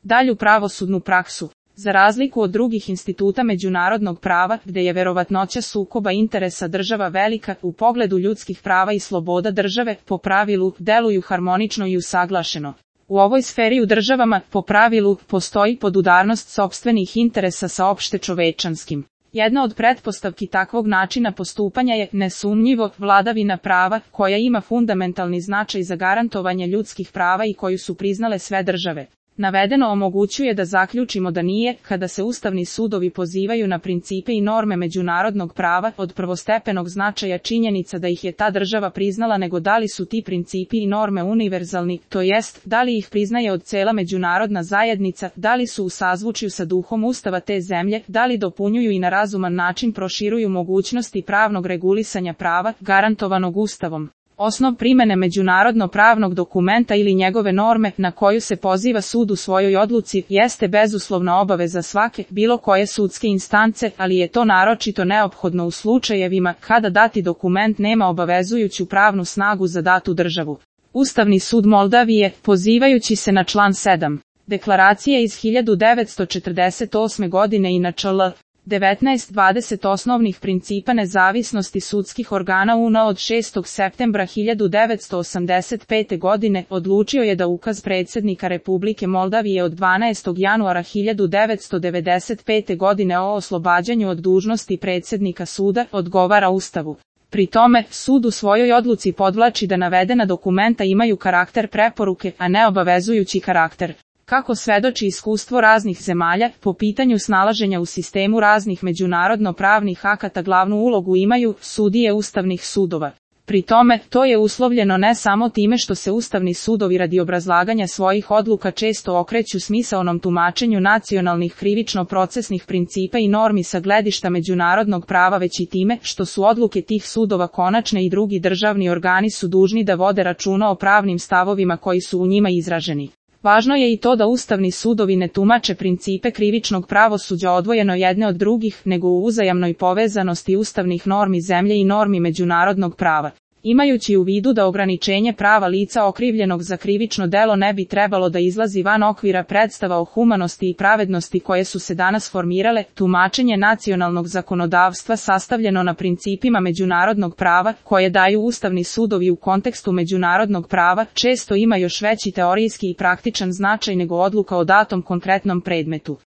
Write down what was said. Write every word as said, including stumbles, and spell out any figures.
dalju pravosudnu praksu. Za razliku od drugih instituta međunarodnog prava, gde je verovatnoća sukoba interesa država velika, u pogledu ljudskih prava i sloboda države, po pravilu, deluju harmonično i usaglašeno. U ovoj sferi u državama, po pravilu, postoji podudarnost sopstvenih interesa sa opšte čovečanskim. Jedna od pretpostavki takvog načina postupanja je, nesumnjivo, vladavina prava, koja ima fundamentalni značaj za garantovanje ljudskih prava i koju su priznale sve države. Navedeno omogućuje da zaključimo da nije, kada se ustavni sudovi pozivaju na principe i norme međunarodnog prava, od prvostepenog značaja činjenica da ih je ta država priznala, nego da li su ti principi i norme univerzalni, to jest, da li ih priznaje od cela međunarodna zajednica, da li su u sazvučju sa duhom ustava te zemlje, da li dopunjuju i na razuman način proširuju mogućnosti pravnog regulisanja prava, garantovanog ustavom. Osnov primene međunarodno-pravnog dokumenta ili njegove norme, na koju se poziva sud u svojoj odluci, jeste bezuslovna obaveza svake, bilo koje sudske instance, ali je to naročito neophodno u slučajevima kada dati dokument nema obavezujuću pravnu snagu za datu državu. Ustavni sud Moldavije, pozivajući se na član sedam Deklaracije iz hiljadu devetsto četrdeset osme godine i na čl. devetnaest dvadeset osnovnih principa nezavisnosti sudskih organa U N od šestog septembra hiljadu devetsto osamdeset pete. godine odlučio je da ukaz predsjednika Republike Moldavije od dvanaestog januara hiljadu devetsto devedeset pete. godine o oslobađanju od dužnosti predsjednika suda odgovara Ustavu. Pri tome, sud u svojoj odluci podvlači da navedena dokumenta imaju karakter preporuke, a ne obavezujući karakter. Kako svedoči iskustvo raznih zemalja, po pitanju snalaženja u sistemu raznih međunarodno-pravnih akata glavnu ulogu imaju sudije ustavnih sudova. Pri tome, to je uslovljeno ne samo time što se ustavni sudovi radi obrazlaganja svojih odluka često okreću smisaonom tumačenju nacionalnih krivično-procesnih principa i normi sa gledišta međunarodnog prava, već i time što su odluke tih sudova konačne i drugi državni organi su dužni da vode računa o pravnim stavovima koji su u njima izraženi. Važno je i to da ustavni sudovi ne tumače principe krivičnog pravosuđa odvojeno jedne od drugih, nego u uzajamnoj povezanosti ustavnih normi zemlje i normi međunarodnog prava. Imajući u vidu da ograničenje prava lica okrivljenog za krivično delo ne bi trebalo da izlazi van okvira predstava o humanosti i pravednosti koje su se danas formirale, tumačenje nacionalnog zakonodavstva sastavljeno na principima međunarodnog prava, koje daju ustavni sudovi u kontekstu međunarodnog prava, često ima još veći teorijski i praktičan značaj nego odluka o datom konkretnom predmetu.